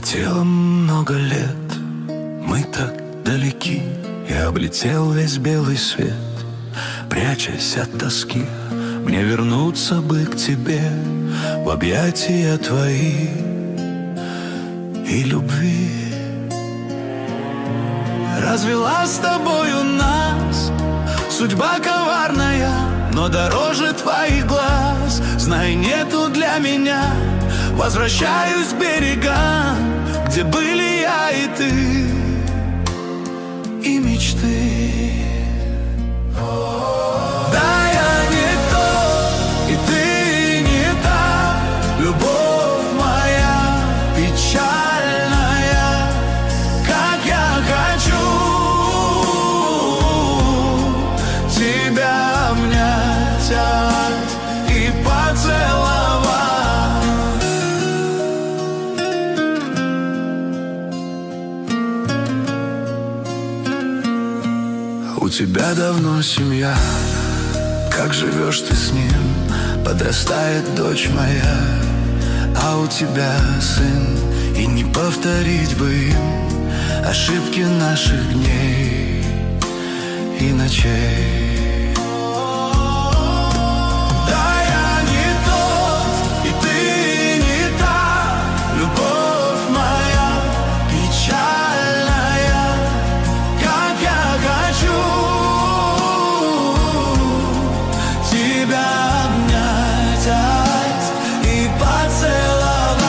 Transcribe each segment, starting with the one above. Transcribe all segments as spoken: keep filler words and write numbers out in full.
Пролетело много лет, мы так далеки. Я облетел весь белый свет, прячась от тоски. Мне вернуться бы к тебе, в объятия твои и любви. Развела с тобою нас судьба коварная, но дороже твоих глаз. Знай, нету для меня. Возвращаюсь к берегам, где были я и ты, и мечты. Да, я не тот, и ты не та, любовь моя печальная. Как я хочу тебя обнять и поцеловать. У тебя давно семья, как живешь ты с ним? Подрастает дочь моя, а у тебя сын. И не повторить бы им ошибки наших дней и ночей. Да, я не тот, и ты не та, любовь моя печальная. Как я хочу тебя обнять и поцеловать.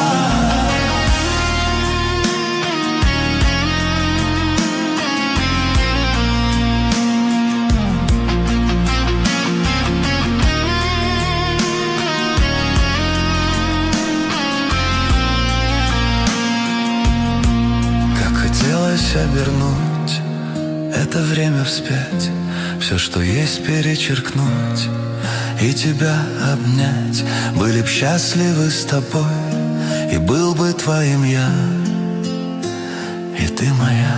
Как хотелось обернуть это время вспять, все, что есть, перечеркнуть и тебя обнять. Были б счастливы с тобой, и был бы твоим я, и ты моя.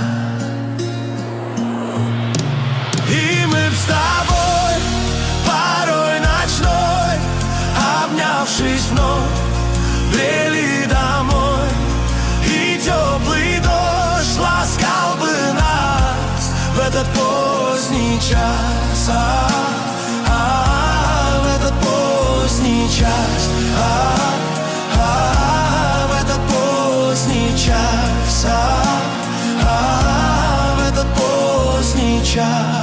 И мы б с тобой порой ночной, обнявшись вновь, брели домой. И теплый дождь ласкал бы нас в этот поздний час, а, а, в этот поздний час, а, а, в этот поздний час, а, а, в этот поздний час.